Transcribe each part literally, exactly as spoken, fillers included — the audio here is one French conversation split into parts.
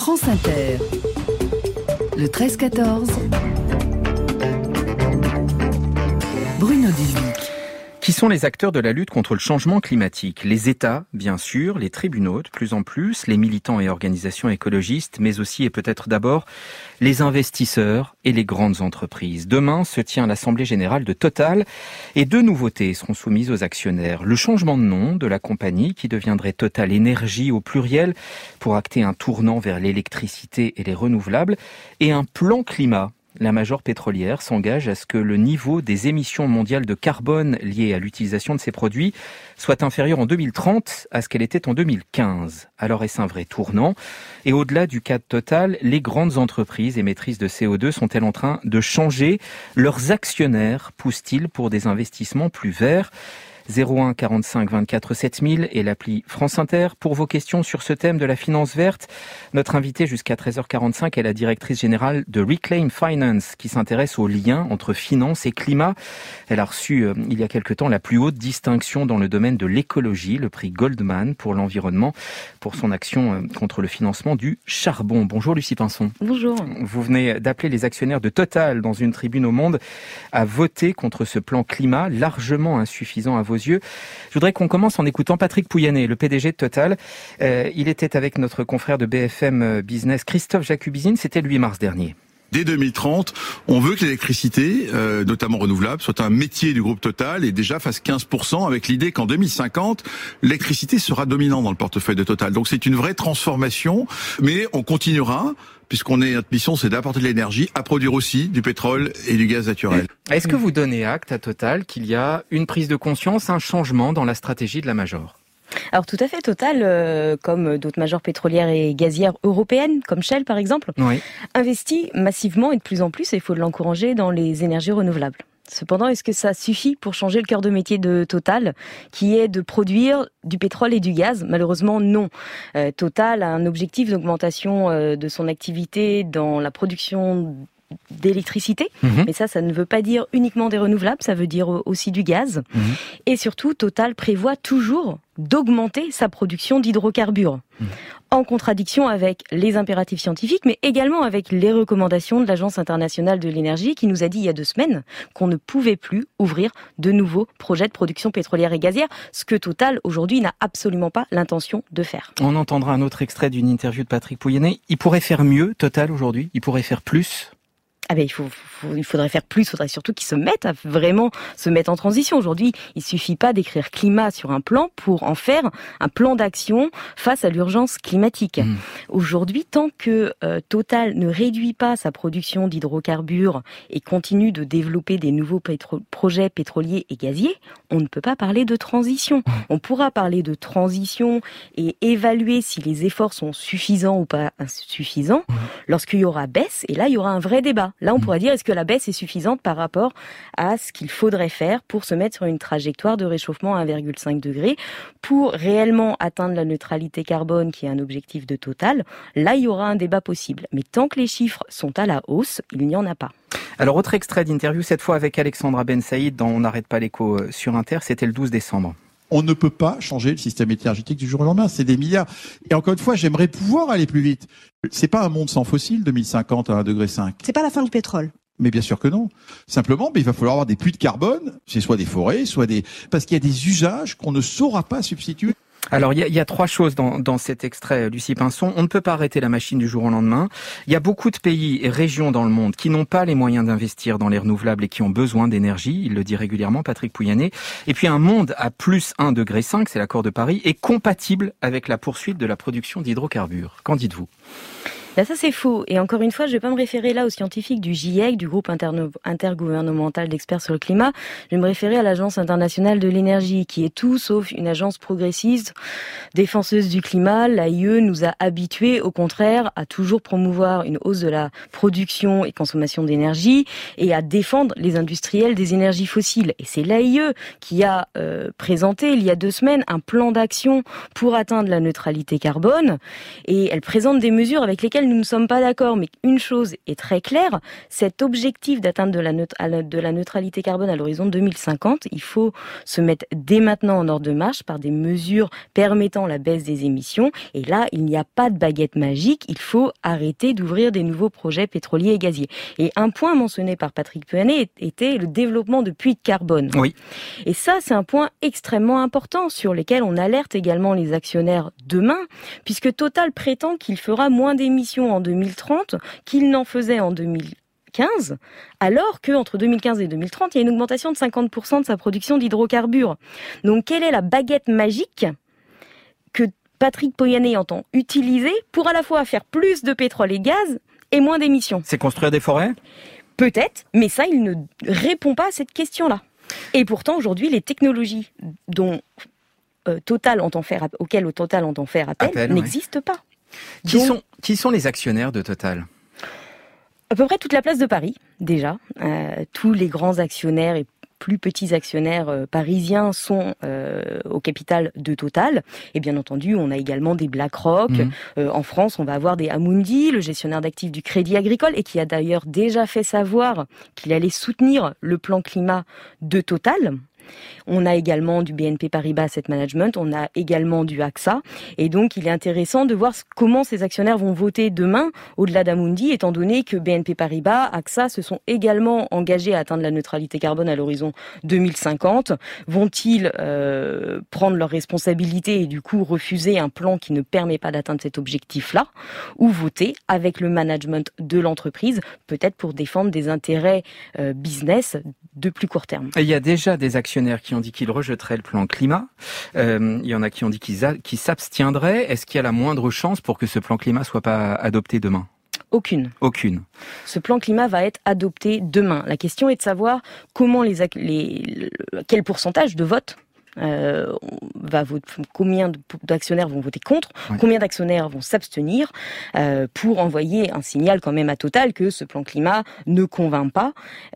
France Inter. Le treize quatorze. Bruno Dubuc. Qui sont les acteurs de la lutte contre le changement climatique ? Les États, bien sûr, les tribunaux de plus en plus, les militants et organisations écologistes, mais aussi et peut-être d'abord les investisseurs et les grandes entreprises. Demain se tient l'Assemblée générale de Total et deux nouveautés seront soumises aux actionnaires. Le changement de nom de la compagnie qui deviendrait Total Énergie au pluriel pour acter un tournant vers l'électricité et les renouvelables et un plan climat. La major pétrolière s'engage à ce que le niveau des émissions mondiales de carbone liées à l'utilisation de ces produits soit inférieur en deux mille trente à ce qu'elle était en deux mille quinze. Alors est-ce un vrai tournant ? Et au-delà du cas de Total, les grandes entreprises émettrices de C O deux sont-elles en train de changer ? Leurs actionnaires poussent-ils pour des investissements plus verts ? zéro un quarante-cinq vingt-quatre sept mille et l'appli France Inter. Pour vos questions sur ce thème de la finance verte, notre invitée jusqu'à treize heures quarante-cinq est la directrice générale de Reclaim Finance qui s'intéresse aux liens entre finance et climat. Elle a reçu euh, il y a quelque temps la plus haute distinction dans le domaine de l'écologie, le prix Goldman pour l'environnement, pour son action euh, contre le financement du charbon. Bonjour Lucie Pinson. Bonjour. Vous venez d'appeler les actionnaires de Total dans une tribune au Monde à voter contre ce plan climat largement insuffisant à vos yeux. Je voudrais qu'on commence en écoutant Patrick Pouyanné, le P D G de Total. Euh, il était avec notre confrère de B F M Business, Christophe Jacubizine, c'était le huit mars dernier. Dès deux mille trente, on veut que l'électricité, euh, notamment renouvelable, soit un métier du groupe Total et déjà fasse quinze pour cent avec l'idée qu'en deux mille cinquante, l'électricité sera dominante dans le portefeuille de Total. Donc c'est une vraie transformation, mais on continuera, puisqu'on est, notre mission c'est d'apporter de l'énergie, à produire aussi du pétrole et du gaz naturel. Est-ce que vous donnez acte à Total qu'il y a une prise de conscience, un changement dans la stratégie de la major ? Alors tout à fait, Total, euh, comme d'autres majors pétrolières et gazières européennes, comme Shell par exemple, oui. investit massivement et de plus en plus, et il faut l'encourager, dans les énergies renouvelables. Cependant, est-ce que ça suffit pour changer le cœur de métier de Total, qui est de produire du pétrole et du gaz ? Malheureusement, non. Euh, Total a un objectif d'augmentation euh, de son activité dans la production d'électricité, mmh. mais ça, ça ne veut pas dire uniquement des renouvelables, ça veut dire aussi du gaz. Mmh. Et surtout, Total prévoit toujours d'augmenter sa production d'hydrocarbures, mmh. en contradiction avec les impératifs scientifiques, mais également avec les recommandations de l'Agence internationale de l'énergie qui nous a dit il y a deux semaines qu'on ne pouvait plus ouvrir de nouveaux projets de production pétrolière et gazière, ce que Total, aujourd'hui, n'a absolument pas l'intention de faire. On entendra un autre extrait d'une interview de Patrick Pouyanné. Il pourrait faire mieux, Total, aujourd'hui ? Il pourrait faire plus ? Ah ben il faut, faut, il faudrait faire plus, il faudrait surtout qu'ils se mettent à vraiment se mettre en transition. Aujourd'hui, il suffit pas d'écrire climat sur un plan pour en faire un plan d'action face à l'urgence climatique. Mmh. Aujourd'hui, tant que euh, Total ne réduit pas sa production d'hydrocarbures et continue de développer des nouveaux pétro- projets pétroliers et gaziers, on ne peut pas parler de transition. Mmh. On pourra parler de transition et évaluer si les efforts sont suffisants ou pas insuffisants mmh. lorsqu'il y aura baisse, et là, il y aura un vrai débat. Là, on pourrait dire, est-ce que la baisse est suffisante par rapport à ce qu'il faudrait faire pour se mettre sur une trajectoire de réchauffement à un virgule cinq degré pour réellement atteindre la neutralité carbone, qui est un objectif de Total. Là, il y aura un débat possible. Mais tant que les chiffres sont à la hausse, il n'y en a pas. Alors, autre extrait d'interview, cette fois avec Alexandra Ben Saïd dans On n'arrête pas l'écho sur Inter, c'était le douze décembre. On ne peut pas changer le système énergétique du jour au lendemain, c'est des milliards. Et encore une fois, j'aimerais pouvoir aller plus vite. C'est pas un monde sans fossiles, deux mille cinquante à un degré cinq. C'est pas la fin du pétrole. Mais bien sûr que non. Simplement, mais il va falloir avoir des puits de carbone, c'est soit des forêts, soit des... Parce qu'il y a des usages qu'on ne saura pas substituer. Alors, il y a, il y a trois choses dans, dans cet extrait, Lucie Pinson. On ne peut pas arrêter la machine du jour au lendemain. Il y a beaucoup de pays et régions dans le monde qui n'ont pas les moyens d'investir dans les renouvelables et qui ont besoin d'énergie. Il le dit régulièrement, Patrick Pouyanné. Et puis, un monde à plus un degré cinq, c'est l'accord de Paris, est compatible avec la poursuite de la production d'hydrocarbures. Qu'en dites-vous ? Là, ça c'est faux. Et encore une fois, je vais pas me référer là aux scientifiques du GIEC, du groupe interno- intergouvernemental d'experts sur le climat. Je vais me référer à l'Agence internationale de l'énergie, qui est tout sauf une agence progressiste, défenseuse du climat. L'A I E nous a habitués, au contraire, à toujours promouvoir une hausse de la production et consommation d'énergie et à défendre les industriels des énergies fossiles. Et c'est l'A I E qui a euh, présenté il y a deux semaines un plan d'action pour atteindre la neutralité carbone. Et elle présente des mesures avec lesquelles laquelle nous ne sommes pas d'accord, mais une chose est très claire, cet objectif d'atteinte de la, neut- de la neutralité carbone à l'horizon deux mille cinquante, il faut se mettre dès maintenant en ordre de marche par des mesures permettant la baisse des émissions. Et là, il n'y a pas de baguette magique, il faut arrêter d'ouvrir des nouveaux projets pétroliers et gaziers. Et un point mentionné par Patrick Pouyanné était le développement de puits de carbone. Oui. Et ça, c'est un point extrêmement important sur lequel on alerte également les actionnaires demain, puisque Total prétend qu'il fera moins d'émissions en deux mille trente qu'il n'en faisait en deux mille quinze, alors qu'entre deux mille quinze et deux mille trente, il y a une augmentation de cinquante pour cent de sa production d'hydrocarbures. Donc, quelle est la baguette magique que Patrick Pouyanné entend utiliser pour à la fois faire plus de pétrole et gaz et moins d'émissions? C'est construire des forêts ? Peut-être, mais ça, il ne répond pas à cette question-là. Et pourtant, aujourd'hui, les technologies dont euh, Total entend faire, auxquelles Total entend faire appel, appel n'existent ouais. pas. Qui, Donc, sont, qui sont les actionnaires de Total ? À peu près toute la place de Paris, déjà. Euh, tous les grands actionnaires et plus petits actionnaires euh, parisiens sont euh, au capital de Total. Et bien entendu, on a également des BlackRock. Mmh. Euh, en France, on va avoir des Amundi, le gestionnaire d'actifs du Crédit Agricole, et qui a d'ailleurs déjà fait savoir qu'il allait soutenir le plan climat de Total. On a également du B N P Paribas Asset Management, on a également du A X A, et donc il est intéressant de voir comment ces actionnaires vont voter demain, au-delà d'Amundi, étant donné que B N P Paribas, A X A se sont également engagés à atteindre la neutralité carbone à l'horizon deux mille cinquante. Vont-ils euh, prendre leurs responsabilités et du coup refuser un plan qui ne permet pas d'atteindre cet objectif-là, ou voter avec le management de l'entreprise, peut-être pour défendre des intérêts euh, business de plus court terme. Et il y a déjà des actionnaires qui ont dit qu'ils rejetteraient le plan climat. Euh, il y en a qui ont dit qu'ils, a, qu'ils s'abstiendraient. Est-ce qu'il y a la moindre chance pour que ce plan climat soit pas adopté demain ? Aucune. Aucune. Ce plan climat va être adopté demain. La question est de savoir comment les, les quel pourcentage de vote Euh, va voter, combien d'actionnaires vont voter contre, oui. combien d'actionnaires vont s'abstenir euh, pour envoyer un signal quand même à Total que ce plan climat ne convainc pas,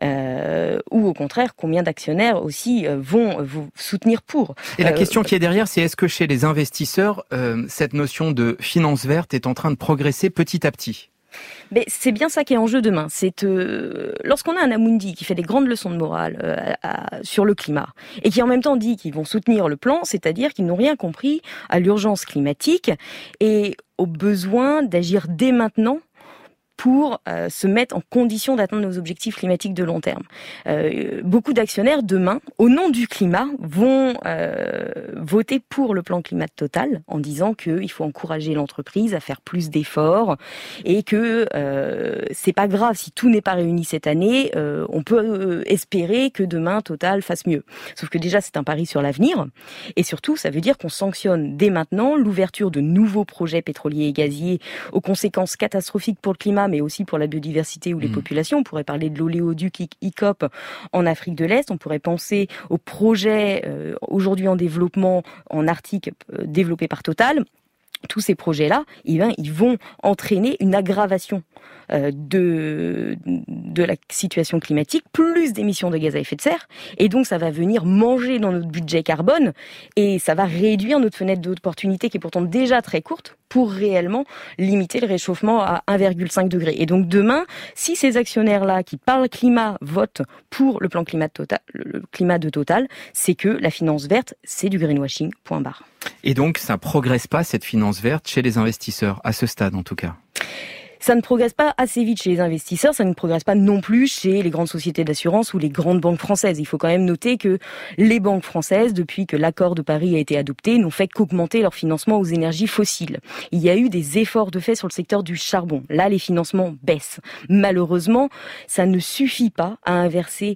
euh, ou au contraire combien d'actionnaires aussi euh, vont, vont soutenir pour. Et la euh, question qui est derrière, c'est est-ce que chez les investisseurs, euh, cette notion de finance verte est en train de progresser petit à petit ? Mais c'est bien ça qui est en jeu demain. C'est euh, lorsqu'on a un Amundi qui fait des grandes leçons de morale euh, à, sur le climat et qui en même temps dit qu'ils vont soutenir le plan, c'est-à-dire qu'ils n'ont rien compris à l'urgence climatique et au besoin d'agir dès maintenant pour euh, se mettre en condition d'atteindre nos objectifs climatiques de long terme. Euh, beaucoup d'actionnaires, demain, au nom du climat, vont euh, voter pour le plan climat de Total en disant qu'il faut encourager l'entreprise à faire plus d'efforts et que euh, c'est pas grave si tout n'est pas réuni cette année, euh, on peut euh, espérer que demain Total fasse mieux. Sauf que déjà, c'est un pari sur l'avenir et surtout, ça veut dire qu'on sanctionne dès maintenant l'ouverture de nouveaux projets pétroliers et gaziers aux conséquences catastrophiques pour le climat, mais aussi pour la biodiversité ou les mmh. populations. On pourrait parler de l'oléoduc I C O P en Afrique de l'Est. On pourrait penser aux projets euh, aujourd'hui en développement en Arctique euh, développés par Total. Tous ces projets-là, eh bien, ils vont entraîner une aggravation euh, de, de la situation climatique, plus d'émissions de gaz à effet de serre, et donc ça va venir manger dans notre budget carbone, et ça va réduire notre fenêtre d'opportunité qui est pourtant déjà très courte pour réellement limiter le réchauffement à un virgule cinq degré. Et donc demain, si ces actionnaires-là qui parlent climat votent pour le plan climat de Total, le climat de Total, c'est que la finance verte, c'est du greenwashing, point barre. Et donc, ça ne progresse pas, cette finance verte, chez les investisseurs, à ce stade en tout cas. Ça ne progresse pas assez vite chez les investisseurs, ça ne progresse pas non plus chez les grandes sociétés d'assurance ou les grandes banques françaises. Il faut quand même noter que les banques françaises, depuis que l'accord de Paris a été adopté, n'ont fait qu'augmenter leur financement aux énergies fossiles. Il y a eu des efforts de fait sur le secteur du charbon. Là, les financements baissent. Malheureusement, ça ne suffit pas à inverser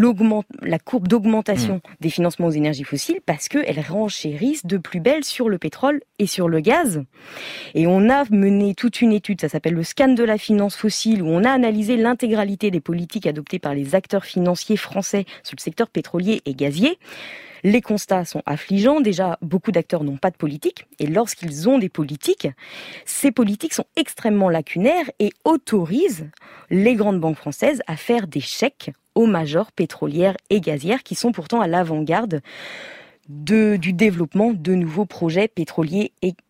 la courbe d'augmentation mmh. des financements aux énergies fossiles parce qu'elles renchérissent de plus belle sur le pétrole et sur le gaz. Et on a mené toute une étude, ça s'appelle le scan de la finance fossile, où on a analysé l'intégralité des politiques adoptées par les acteurs financiers français sur le secteur pétrolier et gazier. Les constats sont affligeants. Déjà, beaucoup d'acteurs n'ont pas de politique. Et lorsqu'ils ont des politiques, ces politiques sont extrêmement lacunaires et autorisent les grandes banques françaises à faire des chèques aux majors pétrolières et gazières qui sont pourtant à l'avant-garde de, du développement de nouveaux projets pétroliers et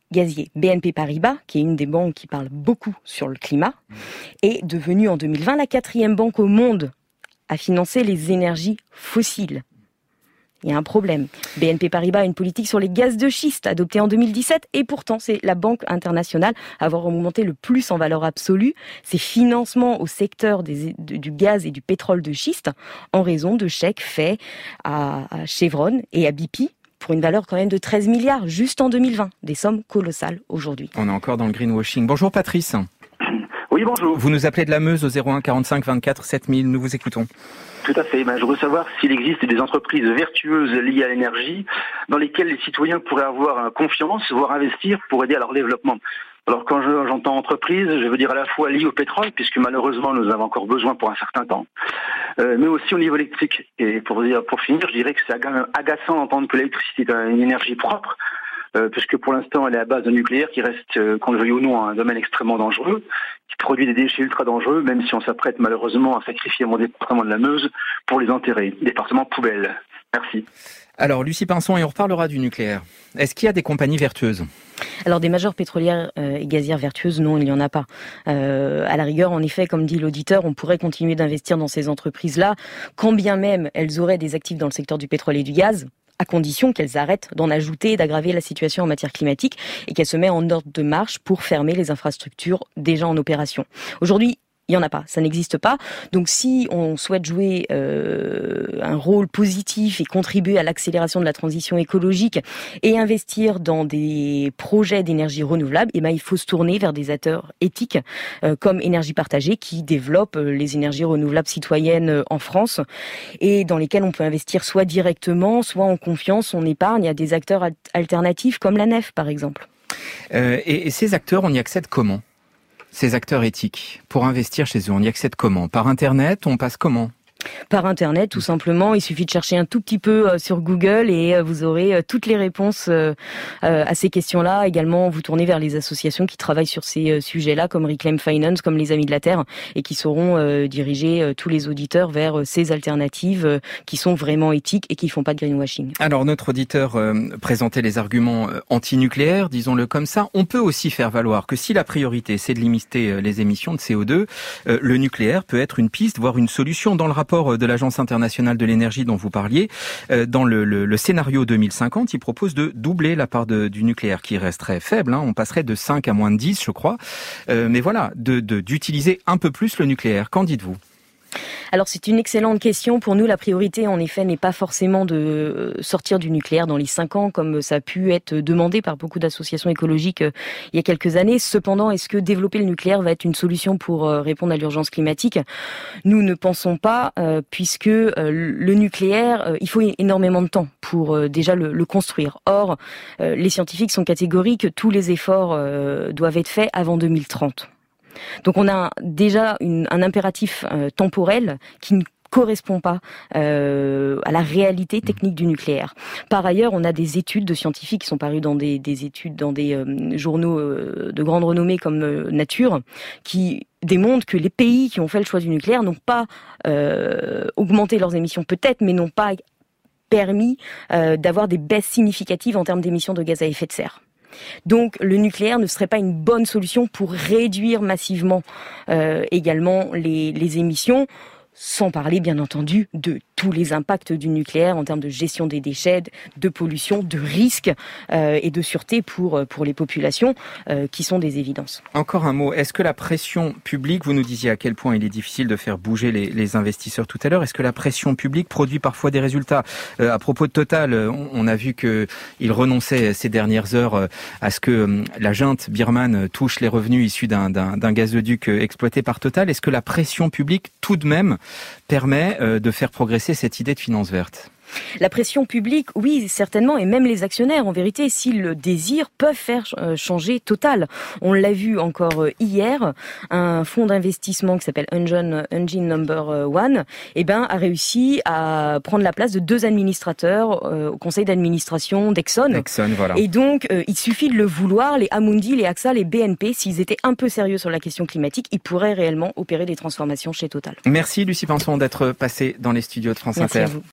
gazier. B N P Paribas, qui est une des banques qui parle beaucoup sur le climat, est devenue en deux mille vingt la quatrième banque au monde à financer les énergies fossiles. Il y a un problème. B N P Paribas a une politique sur les gaz de schiste adoptée en deux mille dix-sept et pourtant c'est la banque internationale à avoir augmenté le plus en valeur absolue ses financements au secteur des, de, du gaz et du pétrole de schiste en raison de chèques faits à, à Chevron et à B P pour une valeur quand même de treize milliards juste en deux mille vingt. Des sommes colossales aujourd'hui. On est encore dans le greenwashing. Bonjour Patrice. Oui, bonjour. Vous nous appelez de la Meuse au zéro un quarante-cinq vingt-quatre sept mille. Nous vous écoutons. Tout à fait. Ben, je voudrais savoir s'il existe des entreprises vertueuses liées à l'énergie dans lesquelles les citoyens pourraient avoir confiance, voire investir pour aider à leur développement. Alors quand je, j'entends entreprise, je veux dire à la fois liée au pétrole, puisque malheureusement nous avons encore besoin pour un certain temps, euh, mais aussi au niveau électrique. Et pour dire, pour finir, je dirais que c'est agaçant d'entendre que l'électricité est une énergie propre, euh, puisque pour l'instant elle est à base de nucléaire, qui reste, euh, qu'on le veuille ou non, un domaine extrêmement dangereux, qui produit des déchets ultra dangereux, même si on s'apprête malheureusement à sacrifier mon département de la Meuse pour les enterrer. Département poubelle. Merci. Alors Lucie Pinson, et on reparlera du nucléaire. Est-ce qu'il y a des compagnies vertueuses ? Alors des majeures pétrolières euh, et gazières vertueuses, non, il n'y en a pas. Euh, à la rigueur, en effet, comme dit l'auditeur, on pourrait continuer d'investir dans ces entreprises-là, quand bien même elles auraient des actifs dans le secteur du pétrole et du gaz, à condition qu'elles arrêtent d'en ajouter et d'aggraver la situation en matière climatique et qu'elles se mettent en ordre de marche pour fermer les infrastructures déjà en opération. Aujourd'hui, il n'y en a pas, ça n'existe pas. Donc si on souhaite jouer euh, un rôle positif et contribuer à l'accélération de la transition écologique et investir dans des projets d'énergie renouvelable, eh ben, il faut se tourner vers des acteurs éthiques euh, comme Énergie Partagée qui développent euh, les énergies renouvelables citoyennes euh, en France et dans lesquelles on peut investir soit directement, soit en confiance, on épargne. Il y a des acteurs al- alternatifs comme la Nef par exemple. Euh, et, et ces acteurs, on y accède comment ? Ces acteurs éthiques, pour investir chez eux, on y accède comment ? Par Internet, on passe comment ? Par Internet, tout simplement. Il suffit de chercher un tout petit peu euh, sur Google et euh, vous aurez euh, toutes les réponses euh, euh, à ces questions-là. Également, vous tournez vers les associations qui travaillent sur ces euh, sujets-là, comme Reclaim Finance, comme les Amis de la Terre, et qui sauront euh, diriger euh, tous les auditeurs vers euh, ces alternatives euh, qui sont vraiment éthiques et qui font pas de greenwashing. Alors, notre auditeur euh, présentait les arguments euh, anti-nucléaires, disons-le comme ça. On peut aussi faire valoir que si la priorité, c'est de limiter euh, les émissions de C O deux, euh, le nucléaire peut être une piste, voire une solution. Dans le rapport de l'Agence internationale de l'énergie dont vous parliez, dans le, le, le scénario deux mille cinquante, il propose de doubler la part de, du nucléaire, qui resterait faible, hein, on passerait de cinq à moins de dix, je crois. Euh, mais voilà, de, de, d'utiliser un peu plus le nucléaire. Qu'en dites-vous ? Alors c'est une excellente question. Pour nous, la priorité, en effet, n'est pas forcément de sortir du nucléaire dans les cinq ans, comme ça a pu être demandé par beaucoup d'associations écologiques euh, il y a quelques années. Cependant, est-ce que développer le nucléaire va être une solution pour euh, répondre à l'urgence climatique ? Nous ne pensons pas, euh, puisque euh, le nucléaire, euh, il faut énormément de temps pour euh, déjà le, le construire. Or, euh, les scientifiques sont catégoriques, tous les efforts euh, doivent être faits avant deux mille trente. Donc on a déjà une, un impératif euh, temporel qui ne correspond pas euh, à la réalité technique du nucléaire. Par ailleurs, on a des études de scientifiques qui sont parues dans des, des études, dans des euh, journaux euh, de grande renommée comme euh, Nature, qui démontrent que les pays qui ont fait le choix du nucléaire n'ont pas euh, augmenté leurs émissions, peut-être, mais n'ont pas permis euh, d'avoir des baisses significatives en termes d'émissions de gaz à effet de serre. Donc le nucléaire ne serait pas une bonne solution pour réduire massivement euh, également les, les émissions, sans parler bien entendu de tous les impacts du nucléaire en termes de gestion des déchets, de pollution, de risques euh, et de sûreté pour, pour les populations euh, qui sont des évidences. Encore un mot, est-ce que la pression publique, vous nous disiez à quel point il est difficile de faire bouger les, les investisseurs tout à l'heure, est-ce que la pression publique produit parfois des résultats ? euh, À propos de Total, on, on a vu qu'il renonçait ces dernières heures euh, à ce que euh, la junte birmane touche les revenus issus d'un, d'un, d'un gazoduc euh, exploité par Total. Est-ce que la pression publique, tout de même, permet euh, de faire progresser cette idée de finance verte ? La pression publique, oui, certainement, et même les actionnaires, en vérité, s'ils le désirent, peuvent faire changer Total. On l'a vu encore hier, un fonds d'investissement qui s'appelle Engine, Engine Number One, eh ben, a réussi à prendre la place de deux administrateurs euh, au conseil d'administration d'Exxon. Exxon, voilà. Et donc, euh, il suffit de le vouloir. Les Amundi, les A X A, les B N P, s'ils étaient un peu sérieux sur la question climatique, ils pourraient réellement opérer des transformations chez Total. Merci Lucie Pinson d'être passée dans les studios de France Merci Inter. À vous.